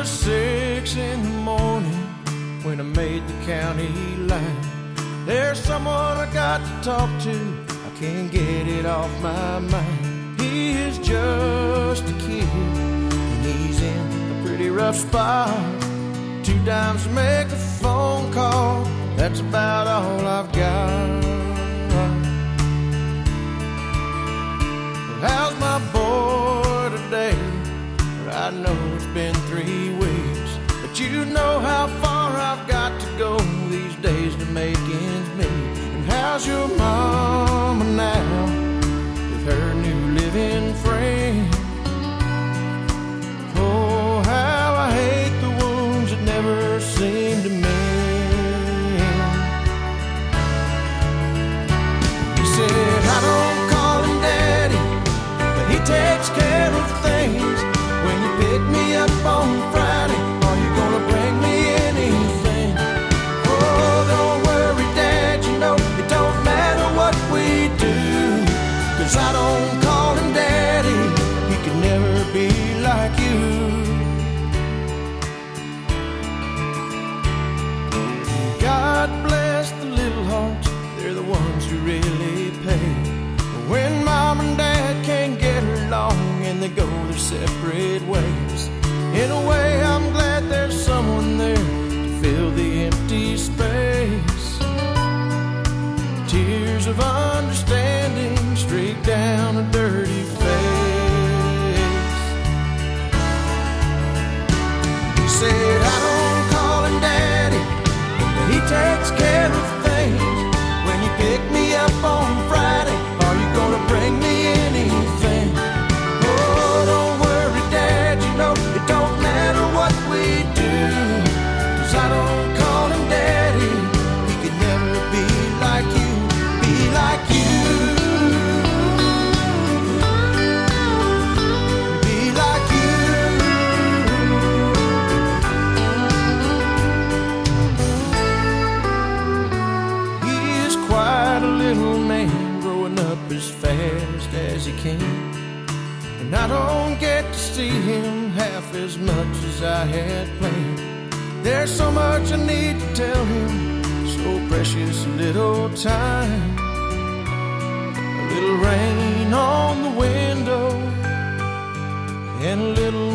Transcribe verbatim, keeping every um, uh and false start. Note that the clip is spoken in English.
was six in the morning when I made the county line. There's someone I got to talk to, I can't get it off my mind. He is just a kid, and he's in a pretty rough spot. Two dimes to make a phone call, that's about all I've got. How's my boy today? I know it's been three weeks, but you know how far I've got to go these days to make ends meet. And how's your mama now with her new living friend? Oh, how I hate the wounds that never seem to mend. He said, I don't call him daddy, but he takes care of things. When you pick me up on Friday, are you gonna bring me anything? Oh, don't worry, Dad, you know it don't matter what we do, 'cause I don't call him daddy, he can never be like you. God bless the little hearts, they're the ones who really pay. When Mom and Dad can't get along and they go their separate ways, in a way I'm glad there's someone there to fill the empty space. Tears of understanding streak down a dirty face. He said, I don't call him daddy, but he takes care of things. When you pick me up on Friday, are you gonna bring me anything? Oh, don't worry, Dad, you know it don't matter what we do, 'cause I don't call him daddy, he could never be like you, be like you, be like you. He is quite a little man, growing up as fast as he can, and I don't get to see him half as much as I had planned. There's so much I need to tell him, so precious little time. A little rain on the window and a little